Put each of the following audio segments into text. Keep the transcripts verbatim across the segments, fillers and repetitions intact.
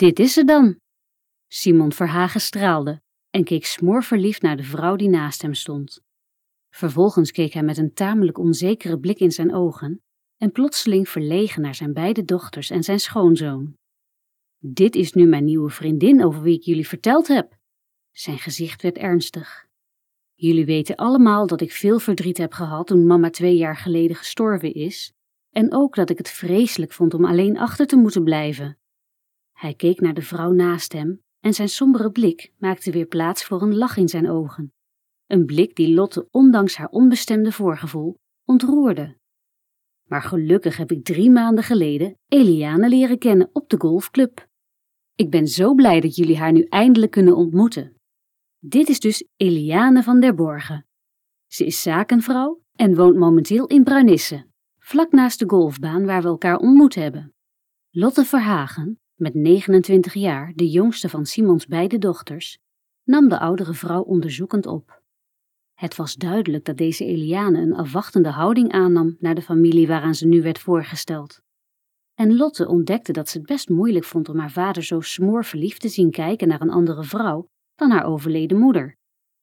Dit is ze dan. Simon Verhagen straalde en keek smoorverliefd naar de vrouw die naast hem stond. Vervolgens keek hij met een tamelijk onzekere blik in zijn ogen en plotseling verlegen naar zijn beide dochters en zijn schoonzoon. Dit is nu mijn nieuwe vriendin over wie ik jullie verteld heb. Zijn gezicht werd ernstig. Jullie weten allemaal dat ik veel verdriet heb gehad toen mama twee jaar geleden gestorven is en ook dat ik het vreselijk vond om alleen achter te moeten blijven. Hij keek naar de vrouw naast hem en zijn sombere blik maakte weer plaats voor een lach in zijn ogen. Een blik die Lotte ondanks haar onbestemde voorgevoel ontroerde. Maar gelukkig heb ik drie maanden geleden Eliane leren kennen op de golfclub. Ik ben zo blij dat jullie haar nu eindelijk kunnen ontmoeten. Dit is dus Eliane van der Borgen. Ze is zakenvrouw en woont momenteel in Bruinisse, vlak naast de golfbaan waar we elkaar ontmoet hebben. Lotte Verhagen, met negenentwintig jaar, de jongste van Simons beide dochters, nam de oudere vrouw onderzoekend op. Het was duidelijk dat deze Eliane een afwachtende houding aannam naar de familie waaraan ze nu werd voorgesteld. En Lotte ontdekte dat ze het best moeilijk vond om haar vader zo smoorverliefd te zien kijken naar een andere vrouw dan haar overleden moeder.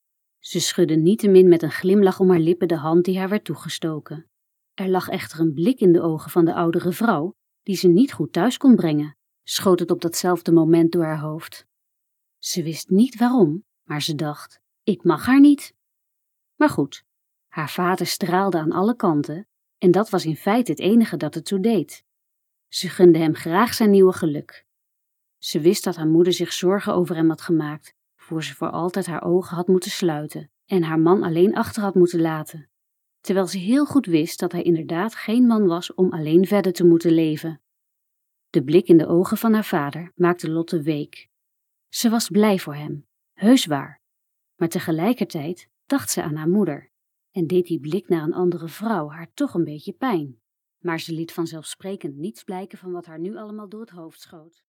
Ze schudde niettemin met een glimlach om haar lippen de hand die haar werd toegestoken. Er lag echter een blik in de ogen van de oudere vrouw die ze niet goed thuis kon brengen, schoot het op datzelfde moment door haar hoofd. Ze wist niet waarom, maar ze dacht, ik mag haar niet. Maar goed, haar vader straalde aan alle kanten en dat was in feite het enige dat ertoe deed. Ze gunde hem graag zijn nieuwe geluk. Ze wist dat haar moeder zich zorgen over hem had gemaakt, voor ze voor altijd haar ogen had moeten sluiten en haar man alleen achter had moeten laten, terwijl ze heel goed wist dat hij inderdaad geen man was om alleen verder te moeten leven. De blik in de ogen van haar vader maakte Lotte week. Ze was blij voor hem, heus waar, maar tegelijkertijd dacht ze aan haar moeder en deed die blik naar een andere vrouw haar toch een beetje pijn. Maar ze liet vanzelfsprekend niets blijken van wat haar nu allemaal door het hoofd schoot.